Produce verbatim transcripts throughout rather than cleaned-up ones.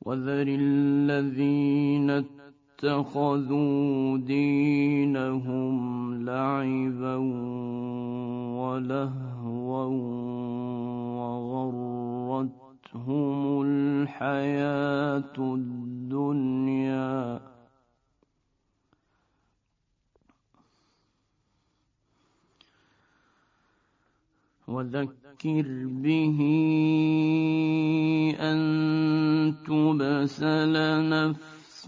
وذر الذين اتخذوا دينهم لعبا ولهوا وغرتهم الحياة الدنيا وذكر به أن تبسل نفس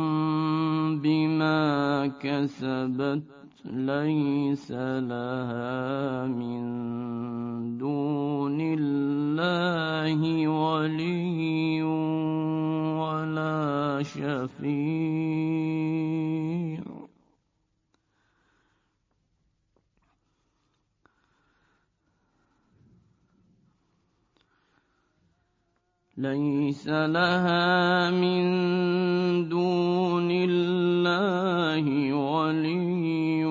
بما كسبت ليس لها من دون الله ولي ولا شفيع ليس لها من دون الله ولي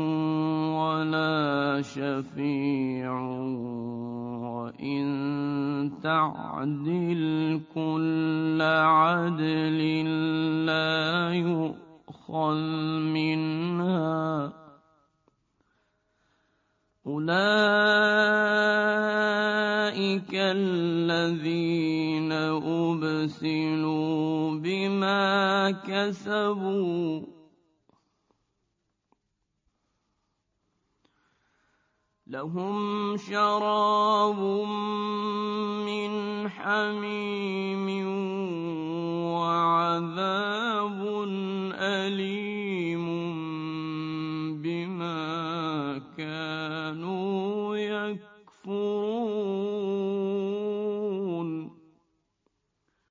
ولا شفيع وإن تعدل كل عدل لا يؤخذ منها أولئك الذين أبسلوا بما كسبوا لهم شراب من حميم